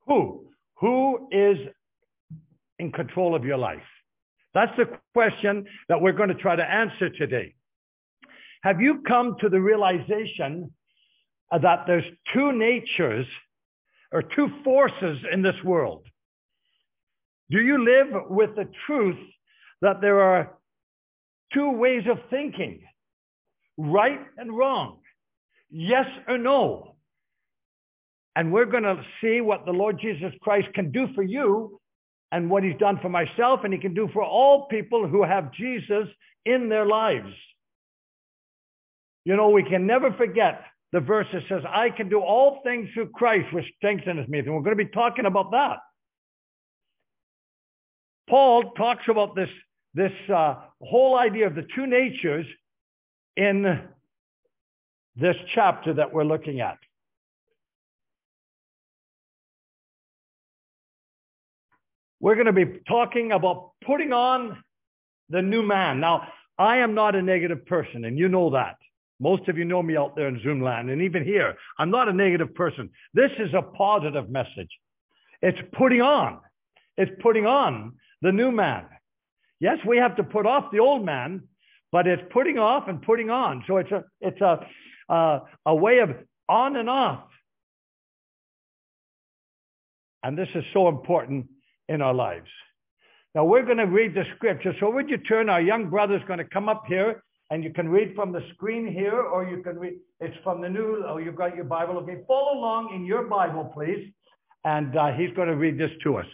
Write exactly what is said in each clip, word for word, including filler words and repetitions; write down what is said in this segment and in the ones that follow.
Who? Who is in control of your life? That's the question that we're going to try to answer today. Have you come to the realization that there's two natures or two forces in this world? Do you live with the truth that there are two ways of thinking, right and wrong, yes or no? And we're going to see what the Lord Jesus Christ can do for you and what he's done for myself, and he can do for all people who have Jesus in their lives. You know, we can never forget the verse that says, I can do all things through Christ, which strengthens me. And we're going to be talking about that. Paul talks about this, this uh, whole idea of the two natures in this chapter that we're looking at. We're going to be talking about putting on the new man. Now, I am not a negative person, and you know that. Most of you know me out there in Zoom land, and even here, I'm not a negative person. This is a positive message. It's putting on. It's putting on the new man. Yes, we have to put off the old man, but it's putting off and putting on. So it's a, it's a, uh, a way of on and off. And this is so important in our lives. Now we're going to read the scripture. So would you turn? Our young brother's going to come up here, and you can read from the screen here, or you can read, it's from the new, oh, you've got your Bible. Okay, follow along in your Bible, please. And uh, he's going to read this to us.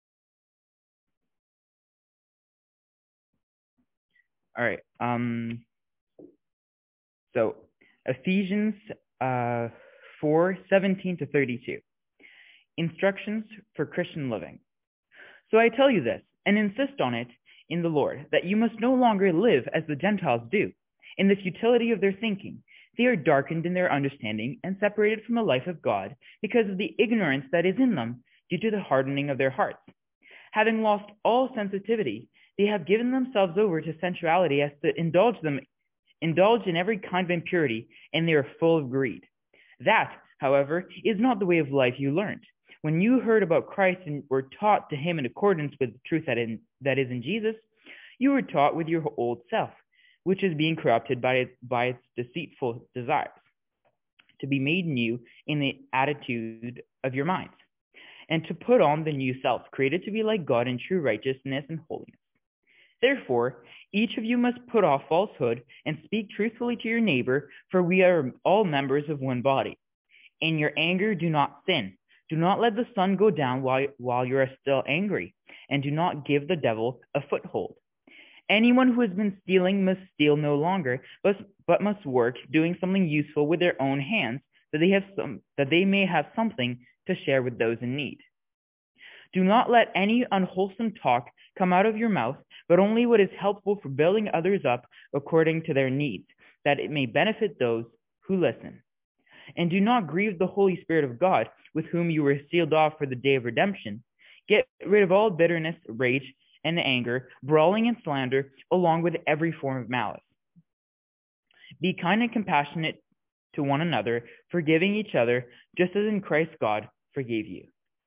All right. Um, so Ephesians uh, four, seventeen to thirty-two. Instructions for Christian living. So I tell you this, and insist on it in the Lord, that you must no longer live as the Gentiles do, in the futility of their thinking. They are darkened in their understanding and separated from the life of God because of the ignorance that is in them due to the hardening of their hearts. Having lost all sensitivity, they have given themselves over to sensuality as to indulge them, indulge in every kind of impurity, and they are full of greed. That, however, is not the way of life you learned. When you heard about Christ and were taught to him in accordance with the truth that, in, that is in Jesus, you were taught with your old self, which is being corrupted by, by its deceitful desires, to be made new in the attitude of your minds, and to put on the new self, created to be like God in true righteousness and holiness. Therefore, each of you must put off falsehood and speak truthfully to your neighbor, for we are all members of one body. In your anger, do not sin. Do not let the sun go down while, while you are still angry, and do not give the devil a foothold. Anyone who has been stealing must steal no longer, but, but must work, doing something useful with their own hands, that they have some, that they may have something to share with those in need. Do not let any unwholesome talk come out of your mouth, but only what is helpful for building others up according to their needs, that it may benefit those who listen. And do not grieve the Holy Spirit of God, with whom you were sealed off for the day of redemption. Get rid of all bitterness, rage, and anger, brawling and slander, along with every form of malice. Be kind and compassionate to one another, forgiving each other, just as in Christ God forgave you.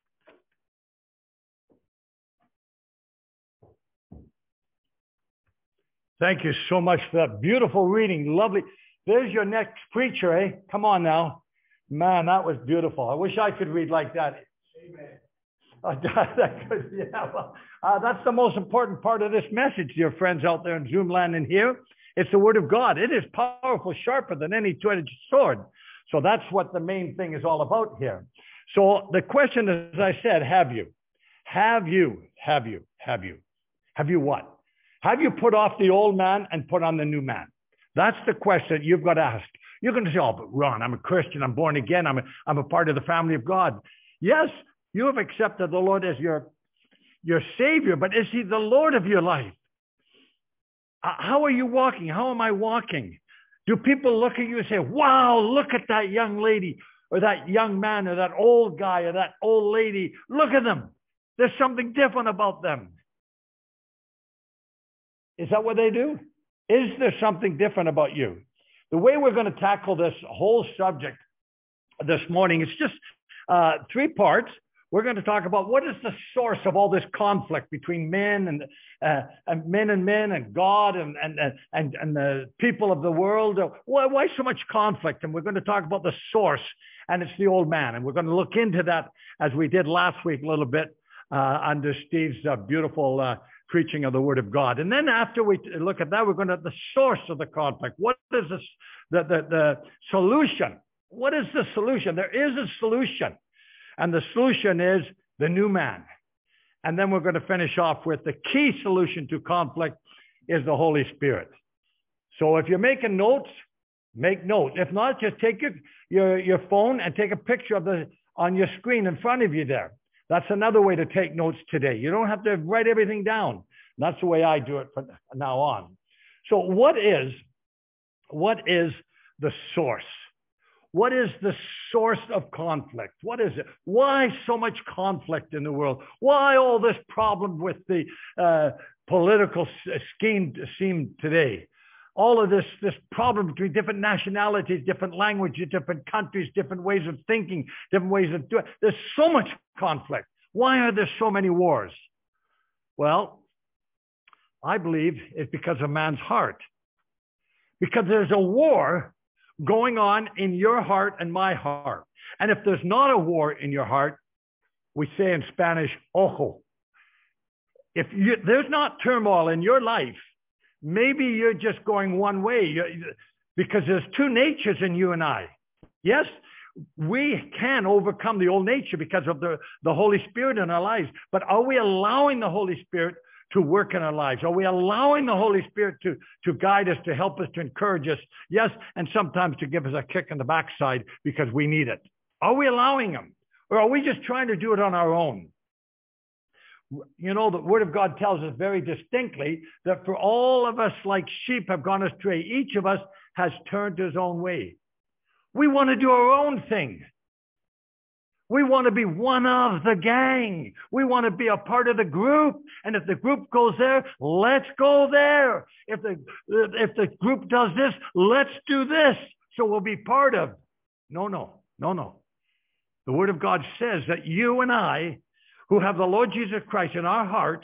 Thank you so much for that beautiful reading. Lovely. There's your next preacher, eh? Come on now. Man, that was beautiful. I wish I could read like that. Amen. Uh, that could, yeah, well, uh, that's the most important part of this message, dear friends out there in Zoom land and here. It's the word of God. It is powerful, sharper than any two-edged sword. So that's what the main thing is all about here. So the question, as I said, have you? Have you? Have you? Have you? Have you what? Have you put off the old man and put on the new man? That's the question you've got to ask. You're going to say, oh, but Ron, I'm a Christian. I'm born again. I'm a, I'm a part of the family of God. Yes, you have accepted the Lord as your, your Savior, but is he the Lord of your life? Uh, how are you walking? How am I walking? Do people look at you and say, wow, look at that young lady or that young man or that old guy or that old lady? Look at them. There's something different about them. Is that what they do? Is there something different about you? The way we're going to tackle this whole subject this morning, it's just uh, three parts. We're going to talk about what is the source of all this conflict between men and, uh, and men and men and God and, and, and, and the people of the world. Why, why so much conflict? And we're going to talk about the source, and it's the old man. And we're going to look into that as we did last week a little bit uh, under Steve's uh, beautiful uh, preaching of the Word of God. And then after we look at that, we're going to the source of the conflict. What is this, the, the, the solution? What is the solution? There is a solution. And the solution is the new man. And then we're going to finish off with the key solution to conflict is the Holy Spirit. So if you're making notes, make notes. If not, just take your, your, your phone and take a picture of the on your screen in front of you there. That's another way to take notes today. You don't have to write everything down. That's the way I do it from now on. So what is, what is the source? What is the source of conflict? What is it? Why so much conflict in the world? Why all this problem with the uh, political scheme scene today? All of this, this problem between different nationalities, different languages, different countries, different ways of thinking, different ways of doing. There's so much conflict. Why are there so many wars? Well, I believe it's because of man's heart. Because there's a war going on in your heart and my heart. And if there's not a war in your heart, we say in Spanish, ojo. If you, there's not turmoil in your life, maybe you're just going one way you're, because there's two natures in you and I. Yes, we can overcome the old nature because of the, the Holy Spirit in our lives. But are we allowing the Holy Spirit to work in our lives? Are we allowing the Holy Spirit to, to guide us, to help us, to encourage us? Yes, and sometimes to give us a kick in the backside because we need it. Are we allowing Him? Or are we just trying to do it on our own? You know, the Word of God tells us very distinctly that for all of us like sheep have gone astray, each of us has turned his own way. We want to do our own thing. We want to be one of the gang. We want to be a part of the group. And if the group goes there, let's go there. If the, if the group does this, let's do this. So we'll be part of. No, no, no, no. The Word of God says that you and I, who have the Lord Jesus Christ in our hearts,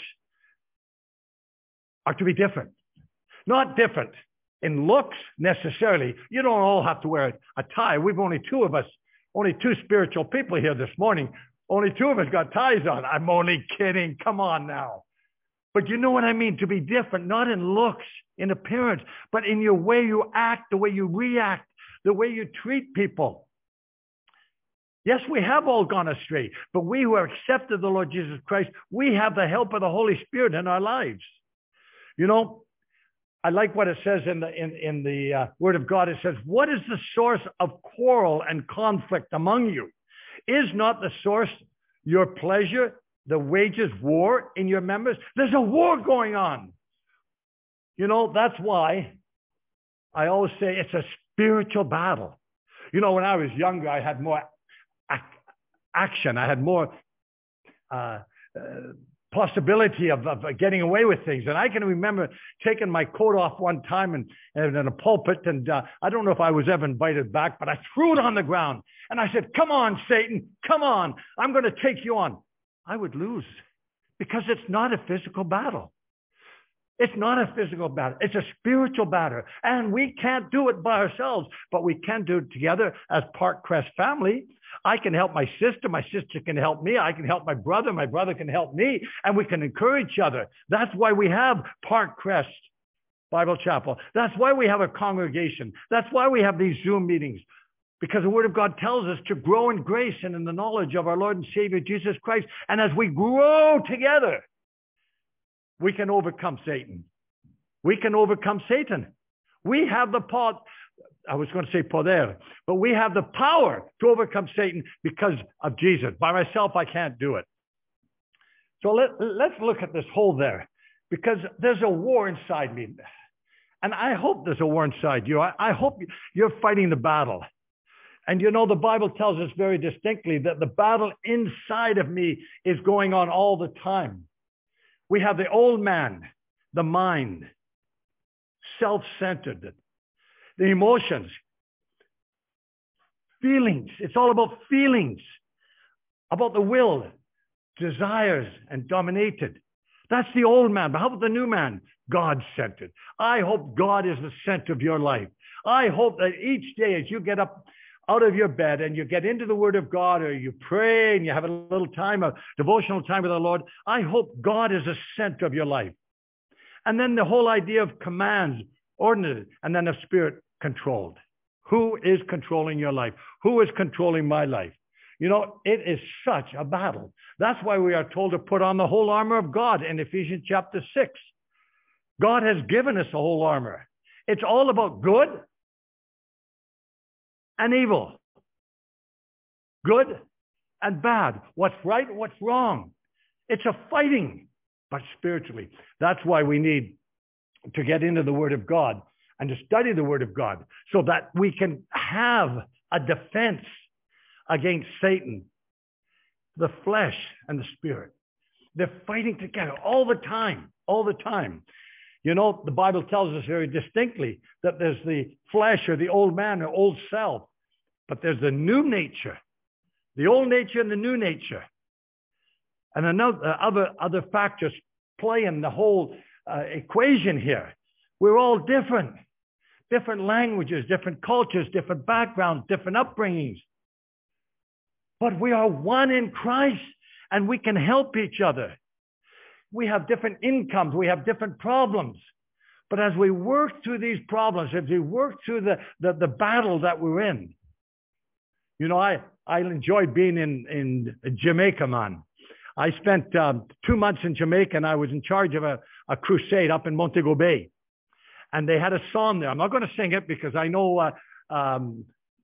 are to be different. Not different in looks necessarily. You don't all have to wear a tie. We've only two of us. Only two spiritual people here this morning. Only two of us got ties on. I'm only kidding. Come on now. But you know what I mean? To be different, not in looks, in appearance, but in your way you act, the way you react, the way you treat people. Yes, we have all gone astray, but we who have accepted the Lord Jesus Christ, we have the help of the Holy Spirit in our lives. You know, I like what it says in the in, in the uh, Word of God. It says, what is the source of quarrel and conflict among you? Is not the source your pleasure, the wages war in your members? There's a war going on. You know, that's why I always say it's a spiritual battle. You know, when I was younger, I had more ac- action. I had more uh, uh, possibility of, of getting away with things. And I can remember taking my coat off one time and, and in a pulpit, and uh, I don't know if I was ever invited back, but I threw it on the ground. And I said, come on, Satan, come on. I'm going to take you on. I would lose because it's not a physical battle. It's not a physical battle. It's a spiritual battle. And we can't do it by ourselves, but we can do it together as Park Crest family. I can help my sister. My sister can help me. I can help my brother. My brother can help me. And we can encourage each other. That's why we have Park Crest Bible Chapel. That's why we have a congregation. That's why we have these Zoom meetings. Because the Word of God tells us to grow in grace and in the knowledge of our Lord and Savior, Jesus Christ. And as we grow together, we can overcome Satan. We can overcome Satan. We have the power, I was going to say poder, but we have the power to overcome Satan because of Jesus. By myself, I can't do it. So let, let's look at this hole there, because there's a war inside me. And I hope there's a war inside you. I, I hope you're fighting the battle. And you know, the Bible tells us very distinctly that the battle inside of me is going on all the time. We have the old man, the mind, self-centered, the emotions, feelings. It's all about feelings, about the will, desires and dominated. That's the old man. But how about the new man? God-centered. I hope God is the center of your life. I hope that each day as you get up out of your bed and you get into the Word of God, or you pray and you have a little time of devotional time with the Lord, I hope God is the center of your life. And then the whole idea of commands, ordinance, and then of spirit controlled. Who is controlling your life? Who is controlling my life? You know, it is such a battle. That's why we are told to put on the whole armor of God in Ephesians chapter six. God has given us a whole armor. It's all about good and evil. Good and bad. What's right, what's wrong. It's a fighting, but spiritually. That's why we need to get into the Word of God and to study the Word of God so that we can have a defense against Satan, the flesh and the spirit. They're fighting together all the time, all the time. You know, the Bible tells us very distinctly that there's the flesh or the old man or old self, but there's the new nature, the old nature and the new nature. And another, other, other factors play in the whole uh, equation here. We're all different, different languages, different cultures, different backgrounds, different upbringings. But we are one in Christ, and we can help each other. We have different incomes. We have different problems. But as we work through these problems, as we work through the, the, the battle that we're in, you know, I, I enjoyed being in, in Jamaica, man. I spent um, two months in Jamaica, and I was in charge of a, a crusade up in Montego Bay. And they had a song there. I'm not going to sing it because I know uh, um,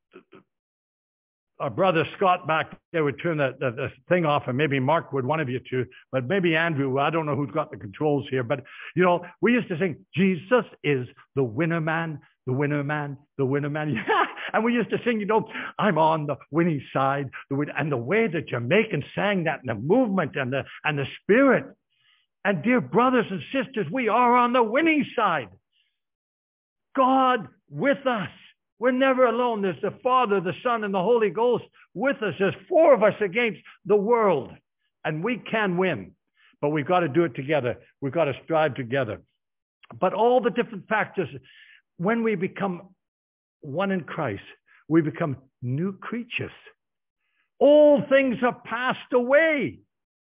our brother Scott back there would turn the, the, the thing off, and maybe Mark would, one of you two, but maybe Andrew. I don't know who's got the controls here. But, you know, we used to sing, Jesus is the winner man, the winner man, the winner man. Yeah. And we used to sing, you know, I'm on the winning side. The win-. And the way the Jamaicans sang that, and the movement and the, and the spirit. And dear brothers and sisters, we are on the winning side. God with us. We're never alone. There's the Father, the Son, and the Holy Ghost with us. There's four of us against the world. And we can win. But we've got to do it together. We've got to strive together. But all the different factors, when we become one in Christ, we become new creatures. All things are passed away.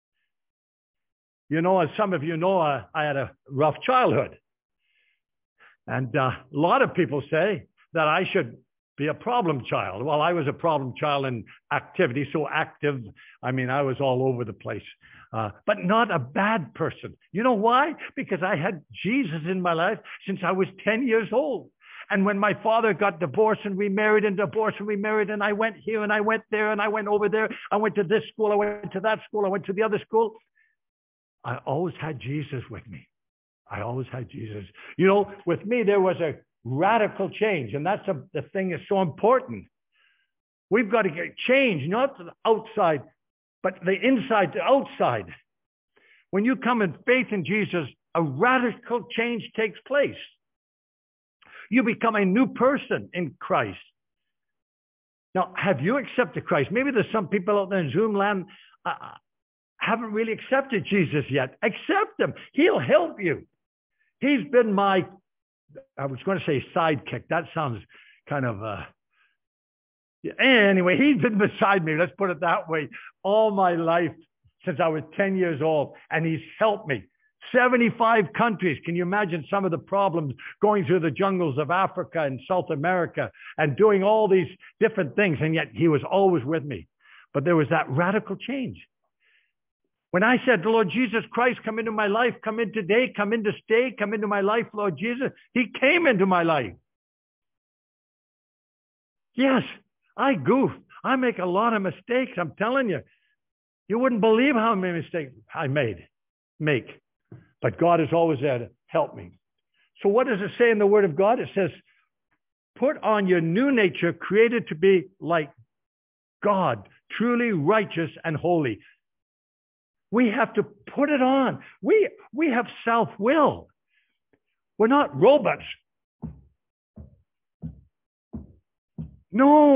You know, as some of you know, I, I had a rough childhood. And uh, a lot of people say that I should be a problem child. Well, I was a problem child in activity, so active. I mean, I was all over the place, uh, but not a bad person. You know why? Because I had Jesus in my life since I was ten years old. And when my father got divorced and remarried and divorced and remarried, and I went here and I went there and I went over there, I went to this school, I went to that school, I went to the other school, I always had Jesus with me. I always had Jesus. You know, with me, there was a radical change. And that's a, the thing that's so important. We've got to get change, not to the outside, but the inside to outside. When you come in faith in Jesus, a radical change takes place. You become a new person in Christ. Now, have you accepted Christ? Maybe there's some people out there in Zoom land uh, haven't really accepted Jesus yet. Accept him. He'll help you. He's been my, I was going to say sidekick. That sounds kind of, uh, anyway, he's been beside me. Let's put it that way. All my life since I was ten years old. And he's helped me. seventy-five countries. Can you imagine some of the problems going through the jungles of Africa and South America and doing all these different things? And yet he was always with me. But there was that radical change. When I said, Lord Jesus Christ, come into my life, come in today, come in to stay, come into my life, Lord Jesus, he came into my life. Yes, I goof. I make a lot of mistakes. I'm telling you. You wouldn't believe how many mistakes I made, make. But God is always there to help me. So what does it say in the Word of God? It says, put on your new nature, created to be like God, truly righteous and holy. We have to put it on. We, we have self-will. We're not robots. No,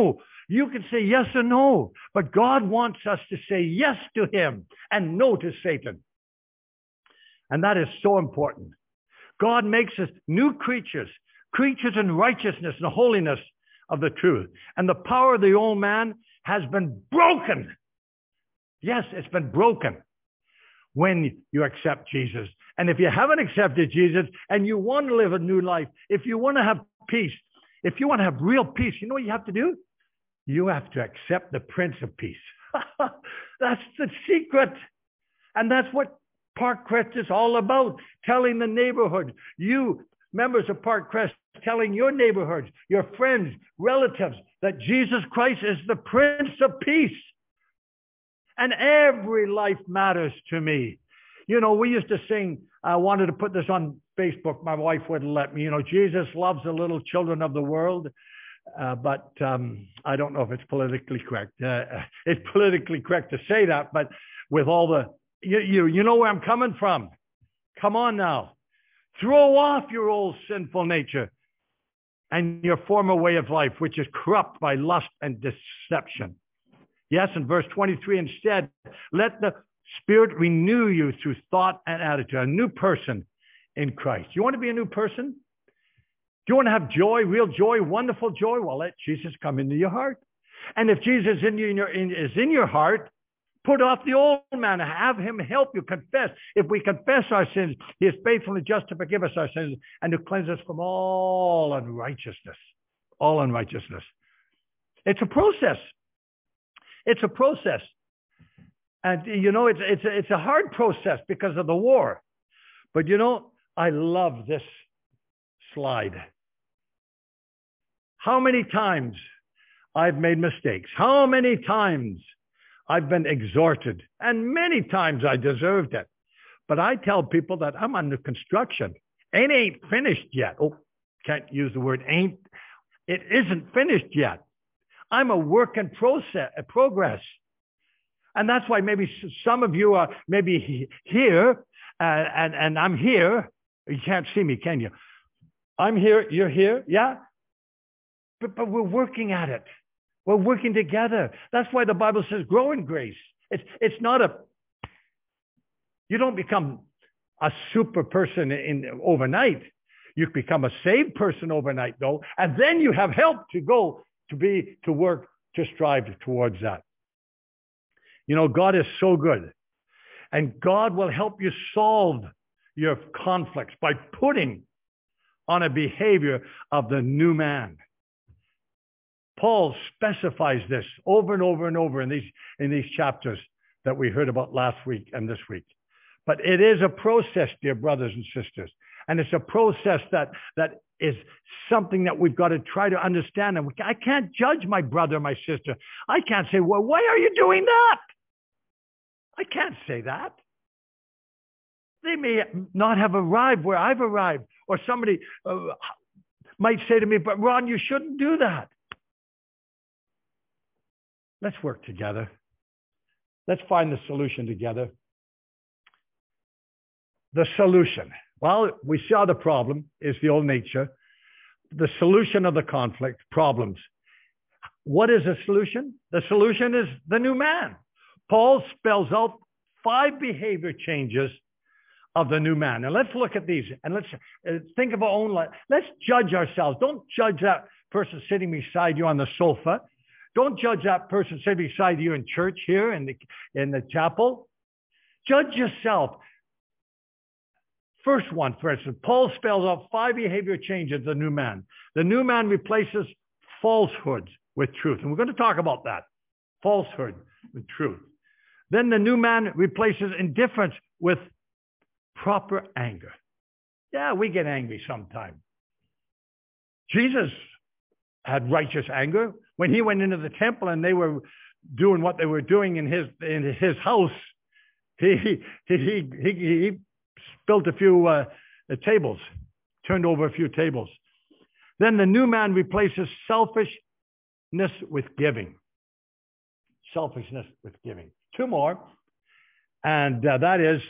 You can say yes or no, but God wants us to say yes to him and no to Satan. And that is so important. God makes us new creatures, creatures in righteousness and holiness of the truth. And the power of the old man has been broken. Yes, it's been broken when you accept Jesus. And if you haven't accepted Jesus and you want to live a new life, if you want to have peace, if you want to have real peace, you know what you have to do? You have to accept the Prince of Peace. That's the secret. And that's what Parkcrest is all about, telling the neighborhood, you members of Parkcrest, telling your neighborhoods, your friends, relatives, that Jesus Christ is the Prince of Peace. And every life matters to me. You know, we used to sing, I wanted to put this on Facebook. My wife wouldn't let me. You know, Jesus loves the little children of the world. Uh, but um, I don't know if it's politically correct. Uh, it's politically correct to say that, but with all the, you, you, you know where I'm coming from. Come on now. Throw off your old sinful nature and your former way of life, which is corrupt by lust and deception. Yes, in verse twenty-three, instead, let the Spirit renew you through thought and attitude, a new person in Christ. You want to be a new person? Do you want to have joy, real joy, wonderful joy? Well, let Jesus come into your heart. And if Jesus in your, in, is in your heart, put off the old man, have him help you confess. If we confess our sins, he is faithful and just to forgive us our sins and to cleanse us from all unrighteousness. All unrighteousness. It's a process. It's a process. And, you know, it's, it's, a, it's a hard process because of the war. But, you know, I love this slide. How many times I've made mistakes. How many times I've been exhorted. And many times I deserved it. But I tell people that I'm under construction. It ain't finished yet. Oh, can't use the word ain't. It isn't finished yet. I'm a work in process, progress. And that's why maybe some of you are maybe here, uh, and, and I'm here. You can't see me, can you? I'm here, you're here, yeah? But, but we're working at it. We're working together. That's why the Bible says grow in grace. It's, it's not a, you don't become a super person in overnight. You become a saved person overnight, though, and then you have help to go to be, to work, to strive towards that. You know, God is so good. And God will help you solve your conflicts by putting on a behavior of the new man. Paul specifies this over and over and over in these, in these chapters that we heard about last week and this week. But it is a process, dear brothers and sisters. And it's a process that, that is something that we've got to try to understand. And we, I can't judge my brother or my sister. I can't say, well, why are you doing that? I can't say that. They may not have arrived where I've arrived. Or somebody uh, might say to me, but Ron, you shouldn't do that. Let's work together. Let's find the solution together. The solution. Well, we saw the problem is the old nature. The solution of the conflict, problems. What is the solution? The solution is the new man. Paul spells out five behavior changes of the new man. And let's look at these and let's uh, think of our own life. Let's judge ourselves. Don't judge that person sitting beside you on the sofa. Don't judge that person sitting beside you in church here in the, in the chapel. Judge yourself. First one, for instance, Paul spells out five behavior changes of the new man. The new man replaces falsehood with truth. And we're going to talk about that. Falsehood with truth. Then the new man replaces indifference with proper anger. Yeah, we get angry sometimes. Jesus had righteous anger. When he went into the temple and they were doing what they were doing in his in his house, he he he he, he spilled a few uh, tables, turned over a few tables. Then the new man replaces selfishness with giving. Selfishness with giving. Two more, and uh, that is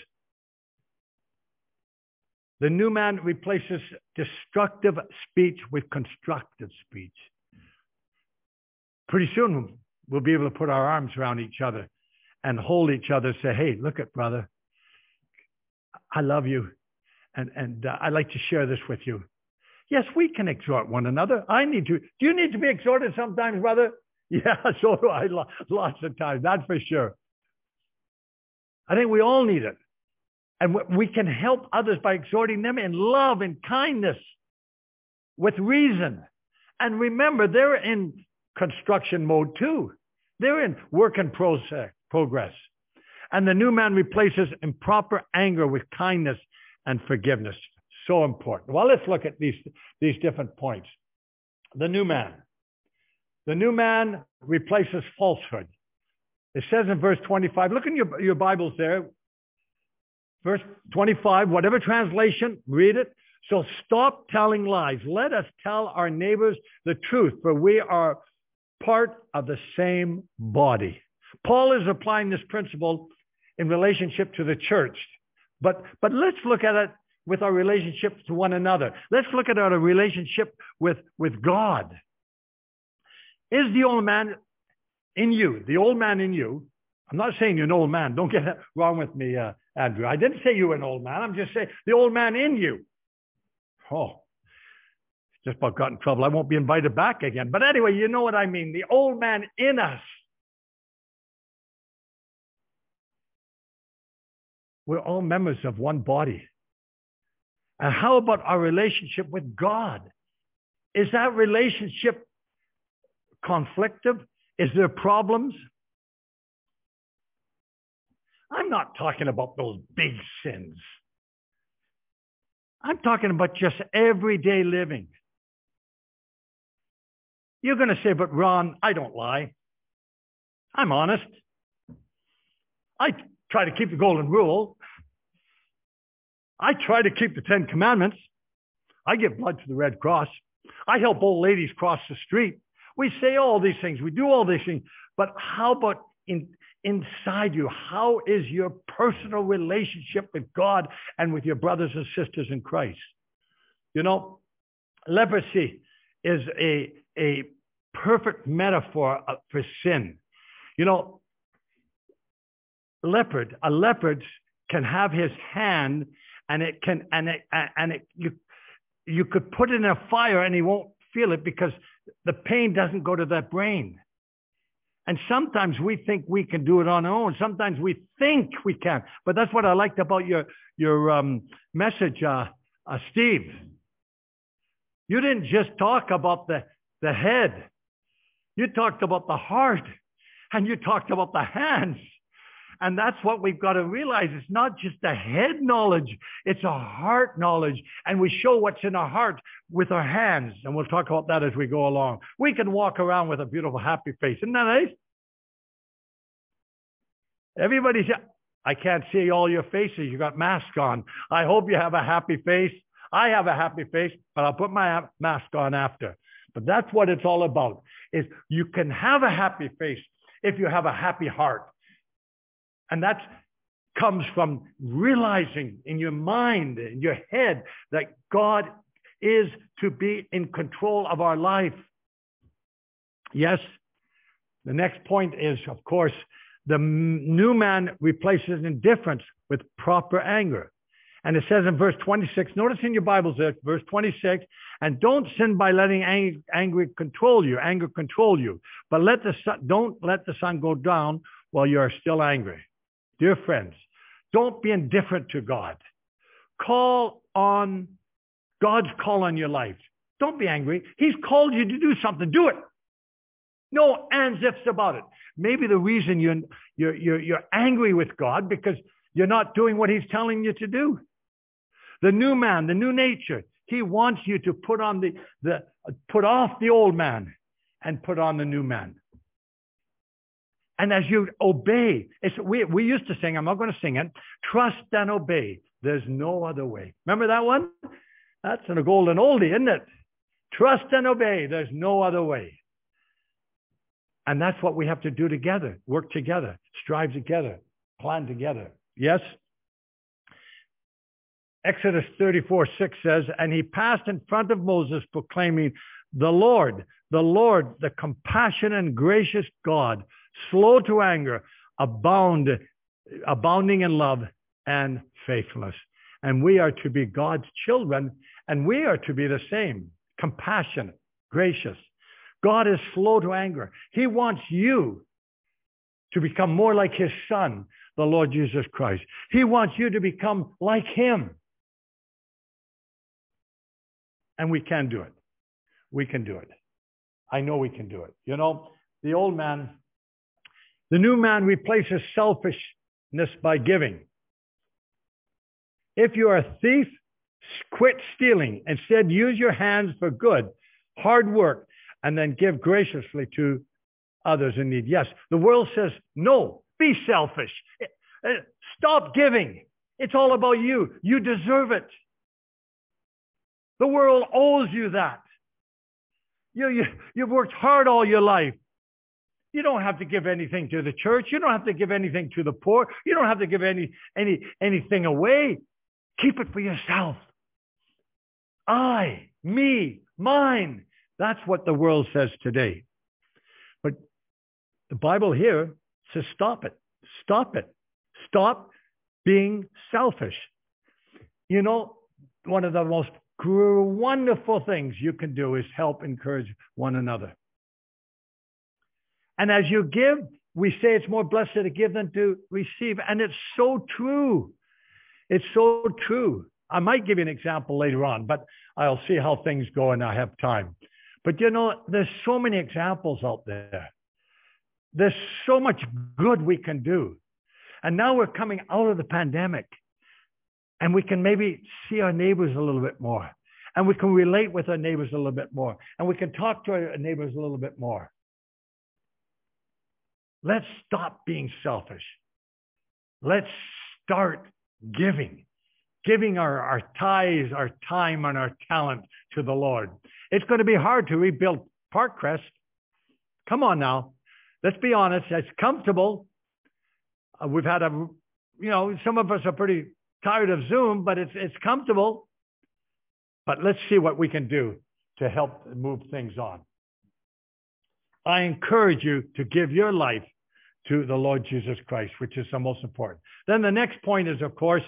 the new man replaces destructive speech with constructive speech. pretty soon we'll be able to put our arms around each other and hold each other and say, hey, look at brother, I love you. And, and uh, I'd like to share this with you. Yes, we can exhort one another. I need to. Do you need to be exhorted sometimes, brother? Yeah, so do I lots of times. That's for sure. I think we all need it. And we can help others by exhorting them in love and kindness with reason. And remember, they're in construction mode too. They're in work in process, progress. And the new man replaces improper anger with kindness and forgiveness. So important. Well, let's look at these, these different points. The new man. The new man replaces falsehood. It says in verse twenty-five, look in your, your Bibles there. Verse twenty-five, whatever translation, read it. So stop telling lies. Let us tell our neighbors the truth, for we are part of the same body. Paul is applying this principle in relationship to the church. But, but let's look at it with our relationship to one another. Let's look at our relationship with, with God. Is the old man in you, the old man in you? I'm not saying you're an old man. Don't get it wrong with me, uh, Andrew. I didn't say you were an old man. I'm just saying the old man in you. Oh, just about got in trouble. I won't be invited back again. But anyway, you know what I mean. The old man in us. We're all members of one body. And how about our relationship with God? Is that relationship conflictive? Is there problems? I'm not talking about those big sins. I'm talking about just everyday living. You're going to say, but Ron, I don't lie. I'm honest. I try to keep the golden rule. I try to keep the Ten Commandments. I give blood to the Red Cross. I help old ladies cross the street. We say all these things. We do all these things. But how about in, inside you? How is your personal relationship with God and with your brothers and sisters in Christ? You know, leprosy is a, a perfect metaphor for sin. You know, leopard, a leopard can have his hand and it can, and it, and it, you, you could put it in a fire and he won't feel it because the pain doesn't go to that brain. And sometimes we think we can do it on our own. Sometimes we think we can. But that's what I liked about your, your um, message, uh, uh, Steve. You didn't just talk about the, the head. You talked about the heart. And you talked about the hands. And that's what we've got to realize. It's not just a head knowledge. It's a heart knowledge. And we show what's in our heart with our hands. And we'll talk about that as we go along. We can walk around with a beautiful, happy face. Isn't that nice? Everybody's, I can't see all your faces. You got masks on. I hope you have a happy face. I have a happy face, but I'll put my mask on after. But that's what it's all about, is you can have a happy face if you have a happy heart. And that comes from realizing in your mind, in your head, that God is to be in control of our life. Yes, the next point is, of course, the new man replaces indifference with proper anger. And it says in verse twenty-six, notice in your Bibles there, verse twenty-six, and don't sin by letting ang- anger control you, anger control you, but let the sun, don't let the sun go down while you are still angry. Dear friends, don't be indifferent to God. Call on God's call on your life. Don't be angry. He's called you to do something. Do it. No ands, ifs about it. Maybe the reason you're, you're, you're, you're angry with God because you're not doing what he's telling you to do. The new man, the new nature, he wants you to put on the, the put off the old man and put on the new man. And as you obey, it's, we, we used to sing, I'm not going to sing it, trust and obey. There's no other way. Remember that one? That's a golden oldie, isn't it? Trust and obey. There's no other way. And that's what we have to do together, work together, strive together, plan together. Yes? Exodus thirty-four six says, and he passed in front of Moses proclaiming, The Lord, the Lord, the compassionate and gracious God, slow to anger, abound, abounding in love and faithfulness. And we are to be God's children, and we are to be the same, compassionate, gracious. God is slow to anger. He wants you to become more like his Son, the Lord Jesus Christ. He wants you to become like him. And we can do it. We can do it. I know we can do it. You know, the old man, the new man replaces selfishness by giving. If you are a thief, quit stealing. Instead, use your hands for good, hard work, and then give graciously to others in need. Yes, the world says, no, be selfish. Stop giving. It's all about you. You deserve it. The world owes you that. You, you, you've worked hard all your life. You don't have to give anything to the church. You don't have to give anything to the poor. You don't have to give any, any, anything away. Keep it for yourself. I, me, mine. That's what the world says today. But the Bible here says stop it. Stop it. Stop being selfish. You know, one of the most wonderful things you can do is help encourage one another. And as you give, we say it's more blessed to give than to receive. And it's so true. It's so true. I might give you an example later on, but I'll see how things go and I have time. But you know, there's so many examples out there. There's so much good we can do. And now we're coming out of the pandemic. And we can maybe see our neighbors a little bit more. And we can relate with our neighbors a little bit more. And we can talk to our neighbors a little bit more. Let's stop being selfish. Let's start giving. Giving our, our tithes, our time, and our talent to the Lord. It's going to be hard to rebuild Parkcrest. Come on now. Let's be honest. It's comfortable. Uh, we've had a, you know, some of us are pretty tired of Zoom, but it's it's comfortable. But let's see what we can do to help move things on. I encourage you to give your life to the Lord Jesus Christ, which is the most important. Then the next point is, of course,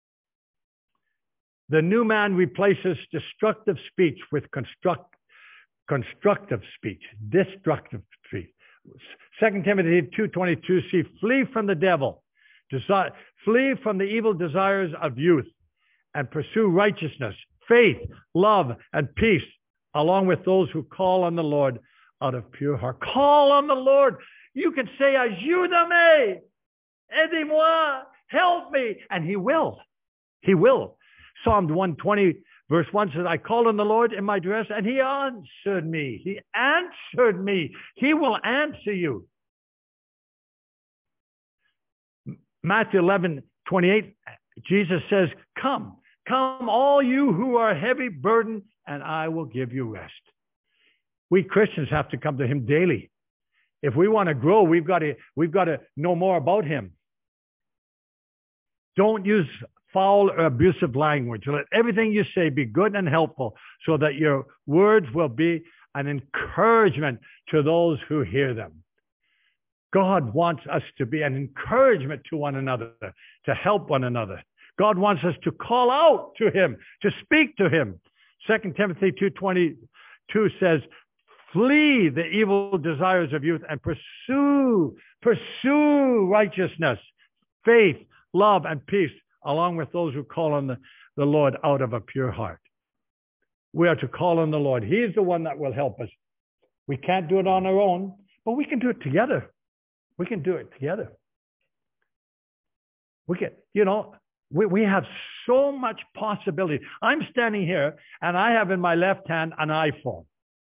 the new man replaces destructive speech with construct, constructive speech, destructive speech. Second Timothy two twenty-two, see, flee from the devil. Desi- flee from the evil desires of youth and pursue righteousness, faith, love, and peace, along with those who call on the Lord out of pure heart. Call on the Lord. You can say, "Ajuda-me, aide-moi, help me," and he will. He will. Psalm one twenty, verse one says, I called on the Lord in my distress, and he answered me. He answered me. He will answer you. Matthew eleven twenty-eight, Jesus says, come, come all you who are heavy burdened, and I will give you rest. We Christians have to come to him daily. If we want to grow, we've got to, we've got to know more about him. Don't use foul or abusive language. Let everything you say be good and helpful so that your words will be an encouragement to those who hear them. God wants us to be an encouragement to one another, to help one another. God wants us to call out to him, to speak to him. Second Timothy two twenty-two says, flee the evil desires of youth and pursue, pursue righteousness, faith, love, and peace, along with those who call on the, the Lord out of a pure heart. We are to call on the Lord. He is the one that will help us. We can't do it on our own, but we can do it together. We can do it together. We can, you know, we, we have so much possibility. I'm standing here and I have in my left hand an iPhone.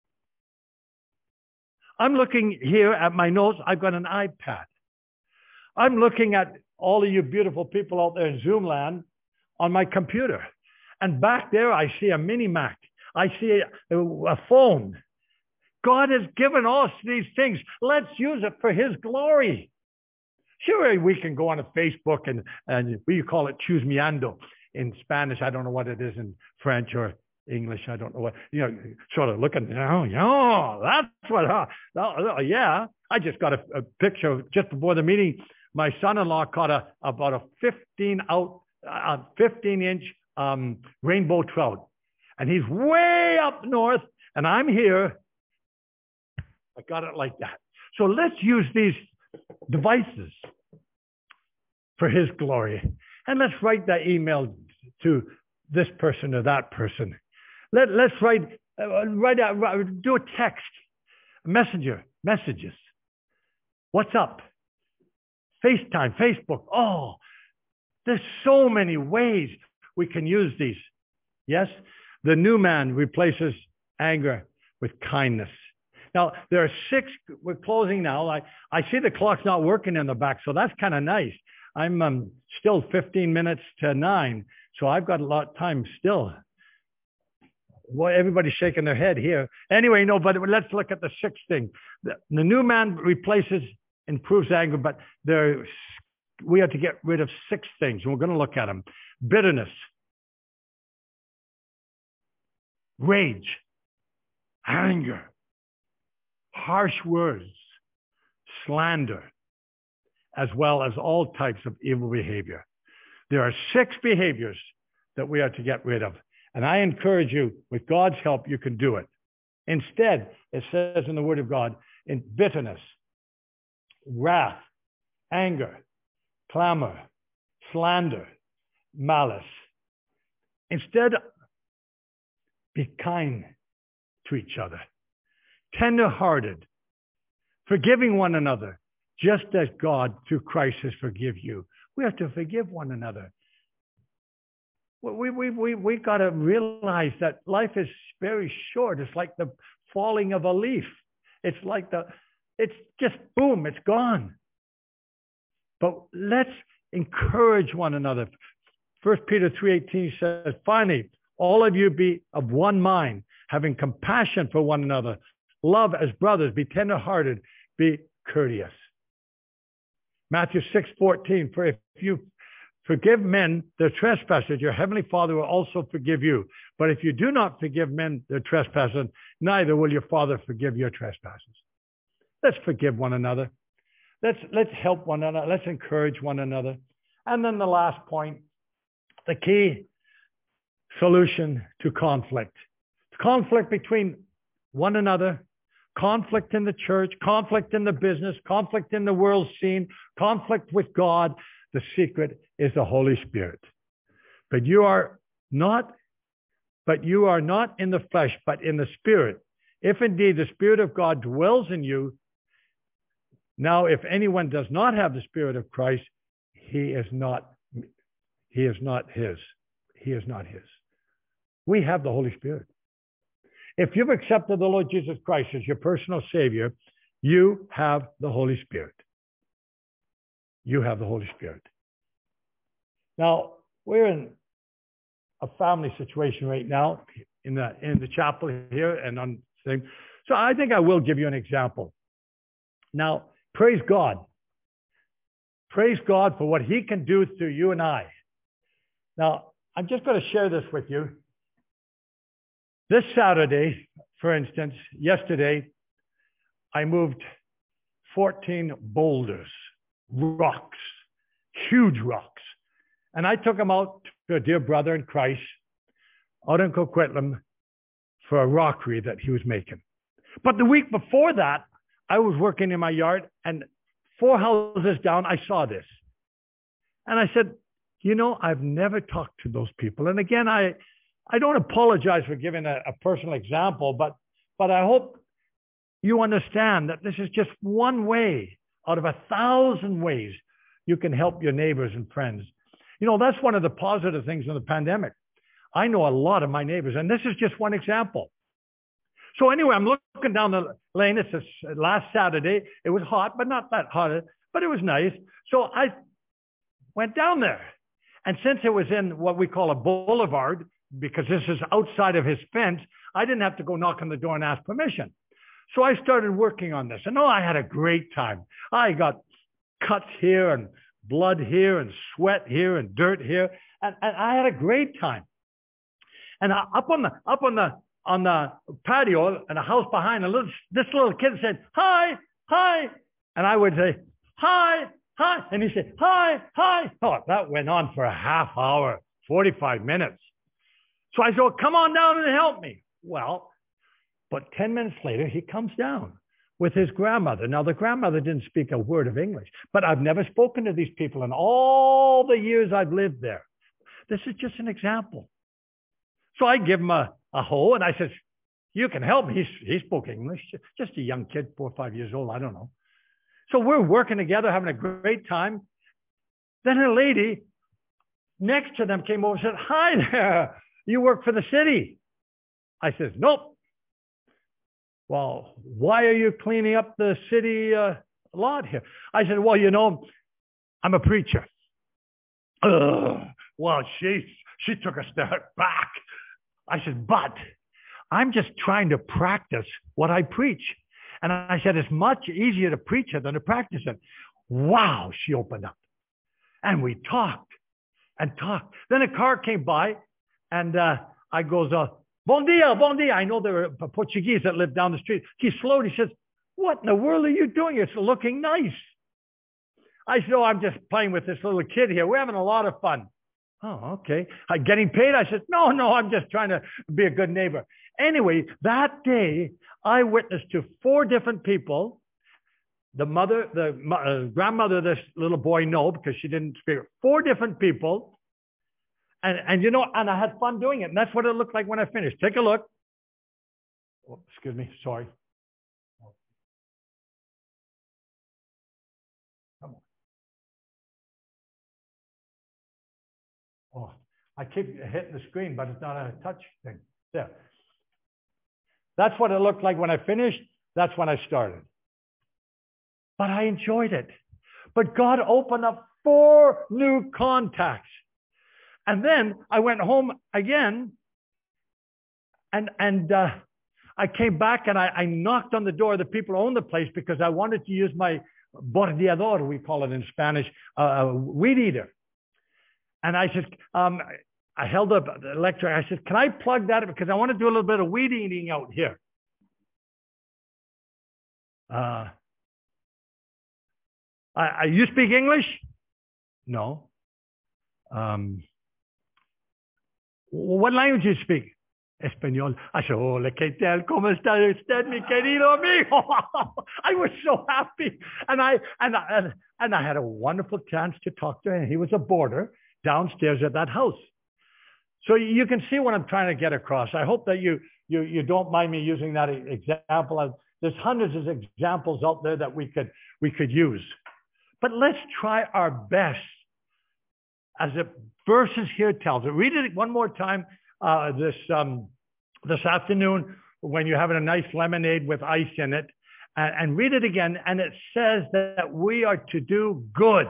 I'm looking here at my notes. I've got an iPad. I'm looking at all of you beautiful people out there in Zoom land on my computer. And back there, I see a mini Mac. I see a, a phone. God has given us these things. Let's use it for his glory. Sure, we can go on a Facebook and, and we call it chusmeando in Spanish. I don't know what it is in French or English, I don't know what, you know, sort of looking, oh, yeah, that's what, uh, oh, yeah. I just got a, a picture just before the meeting. My son-in-law caught a about a fifteen out, uh, fifteen inch um, rainbow trout, and he's way up north, and I'm here. I got it like that. So let's use these devices for his glory, and let's write that email to this person or that person. Let, let's write, uh, write out, do a text, a messenger, messages. What's up? FaceTime, Facebook. Oh, there's so many ways we can use these. Yes, the new man replaces anger with kindness. Now, there are six, we're closing now. I, I see the clock's not working in the back, so that's kind of nice. I'm um, still fifteen minutes to nine, so I've got a lot of time still. Well, everybody's shaking their head here. Anyway, no, but let's look at the sixth thing. The, the new man replaces, improves anger, but there, we have to get rid of six things, and we're going to look at them. Bitterness, rage, anger, harsh words, slander, as well as all types of evil behavior. There are six behaviors that we are to get rid of. And I encourage you, with God's help, you can do it. Instead, it says in the Word of God, in bitterness, wrath, anger, clamor, slander, malice. Instead, be kind to each other, tender-hearted, forgiving one another, just as God, through Christ, has forgiven you. We have to forgive one another. We, we, we, we got to realize that life is very short. It's like the falling of a leaf. It's like the, it's just boom, it's gone. But let's encourage one another. First Peter three eighteen says, finally, all of you be of one mind, having compassion for one another. Love as brothers, be tenderhearted, be courteous. Matthew six fourteen, for if you forgive men their trespasses, your heavenly Father will also forgive you. But if you do not forgive men their trespasses, neither will your Father forgive your trespasses. Let's forgive one another. Let's, let's help one another. Let's encourage one another. And then the last point, the key solution to conflict. Conflict between one another, conflict in the church, conflict in the business, conflict in the world scene, conflict with God. The secret is the Holy Spirit. But you are not, but you are not in the flesh, but in the Spirit. If indeed the Spirit of God dwells in you. Now, if anyone does not have the Spirit of Christ, he is not, he is not his. He is not his. We have the Holy Spirit. If you've accepted the Lord Jesus Christ as your personal Savior, you have the Holy Spirit. You have the Holy Spirit. Now, we're in a family situation right now in the, in the chapel here and on thing. So I think I will give you an example. Now, praise God. Praise God for what he can do through you and I. Now, I'm just going to share this with you. This Saturday, for instance, yesterday, I moved fourteen boulders, rocks, huge rocks. And I took them out to a dear brother in Christ out in Coquitlam for a rockery that he was making. But the week before that, I was working in my yard, and four houses down, I saw this. And I said, you know, I've never talked to those people. And again, I, I don't apologize for giving a, a personal example, but, but I hope you understand that this is just one way out of a thousand ways you can help your neighbors and friends. You know, that's one of the positive things in the pandemic. I know a lot of my neighbors, and this is just one example. So anyway, I'm looking down the lane. It's this last Saturday. It was hot, but not that hot, but it was nice. So I went down there. And since it was in what we call a boulevard, because this is outside of his fence, I didn't have to go knock on the door and ask permission. So I started working on this. And oh, I had a great time. I got cuts here and blood here and sweat here and dirt here. And, and I had a great time. And uh, up on the up on the on the patio and a house behind, a little this little kid said, "Hi, hi," and I would say, "Hi, hi," and he said, "Hi, hi." Oh, that went on for a half hour, forty-five minutes. So I said, well, "Come on down and help me." Well, but ten minutes later, he comes down with his grandmother. Now, the grandmother didn't speak a word of English, but I've never spoken to these people in all the years I've lived there. This is just an example. So I give him a, a hoe, and I said, "You can help me." He's, he spoke English, just a young kid, four or five years old, I don't know. So we're working together, having a great time. Then a lady next to them came over and said, "Hi there, you work for the city?" I said, "Nope." "Well, why are you cleaning up the city uh, lot here?" I said, "Well, you know, I'm a preacher." Ugh. Well, she, she took a step back. I said, "But I'm just trying to practice what I preach." And I said, "It's much easier to preach it than to practice it." Wow, she opened up. And we talked and talked. Then a car came by, and uh, I goes, uh, "Bon dia, bon dia." I know there were Portuguese that lived down the street. He slowed. He says, "What in the world are you doing? It's looking nice." I said, "Oh, I'm just playing with this little kid here. We're having a lot of fun." "Oh, okay. Uh, getting paid?" I said, "No, no, I'm just trying to be a good neighbor." Anyway, that day, I witnessed to four different people. The mother, the uh, grandmother of this little boy, no, because she didn't speak. Four different people. And, and you know, and I had fun doing it. And that's what it looked like when I finished. Take a look. Oh, excuse me. Sorry. Come on. Oh, I keep hitting the screen, but it's not a touch thing. There. That's what it looked like when I finished. That's when I started. But I enjoyed it. But God opened up four new contacts. And then I went home again, and and uh, I came back and I, I knocked on the door of the people who owned the place because I wanted to use my bordeador, we call it in Spanish, uh, weed eater. And I said, um, I held up the electric. I said, "Can I plug that? Because I want to do a little bit of weed eating out here." Uh, I, I, you speak English? No. Um, what language do you speak? Español. I said, "Hola, ¿qué tal? ¿Cómo está usted, mi querido amigo?" I was so happy. And I, and, I, and, and I had a wonderful chance to talk to him. He was a boarder downstairs at that house. So you can see what I'm trying to get across. I hope that you, you, you don't mind me using that example. There's hundreds of examples out there that we could, we could use. But let's try our best. As the verses here tells it. Read it one more time uh, this, um, this afternoon when you're having a nice lemonade with ice in it. And, and read it again. And it says that we are to do good.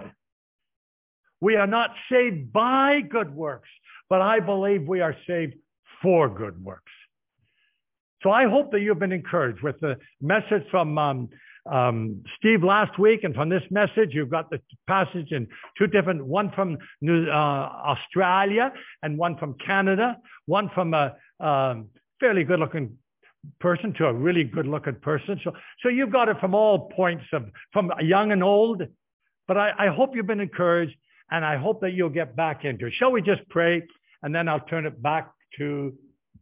We are not saved by good works, but I believe we are saved for good works. So I hope that you've been encouraged with the message from um, um, Steve last week, and from this message, you've got the passage in two different, one from New, uh, Australia and one from Canada, one from a um, fairly good-looking person to a really good-looking person. So, so you've got it from all points of, from young and old. But I, I hope you've been encouraged, and I hope that you'll get back into it. Shall we just pray, and then I'll turn it back to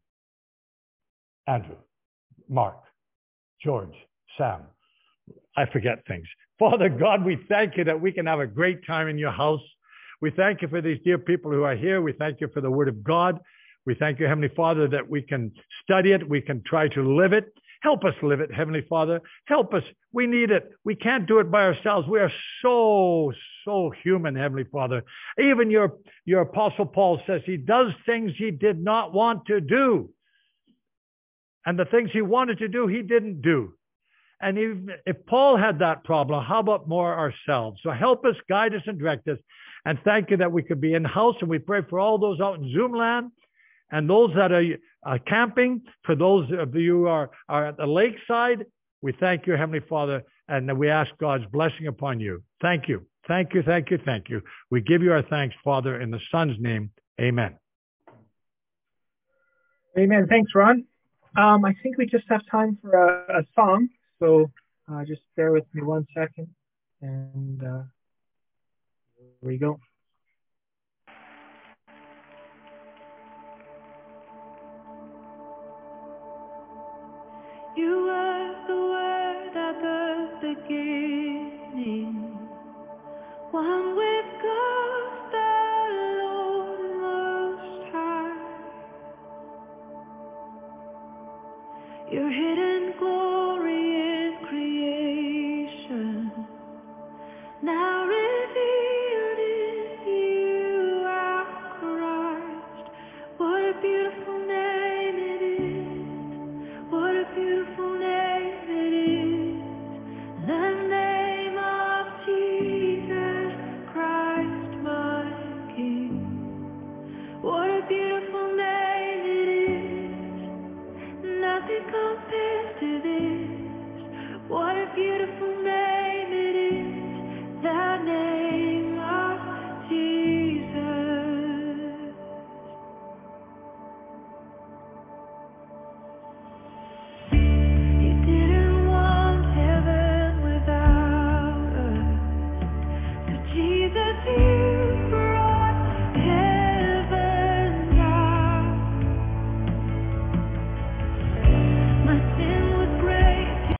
Andrew, Mark, George, Sam. I forget things. Father God, we thank you that we can have a great time in your house. We thank you for these dear people who are here. We thank you for the word of God. We thank you, Heavenly Father, that we can study it. We can try to live it. Help us live it, Heavenly Father. Help us. We need it. We can't do it by ourselves. We are so, so human, Heavenly Father. Even your, your Apostle Paul says he does things he did not want to do. And the things he wanted to do, he didn't do. And even if Paul had that problem, how about more ourselves? So help us, guide us, and direct us. And thank you that we could be in house. And we pray for all those out in Zoom land and those that are uh, camping. For those of you who are, are at the lakeside, we thank you, Heavenly Father, and we ask God's blessing upon you. Thank you. Thank you, thank you, thank you. We give you our thanks, Father, in the Son's name. Amen. Amen. Thanks, Ron. Um, I think we just have time for a, a song, so uh, just bear with me one second, and uh, here we go. You were the word at the beginning, one with God the Lord Most High. Your hidden glory in creation now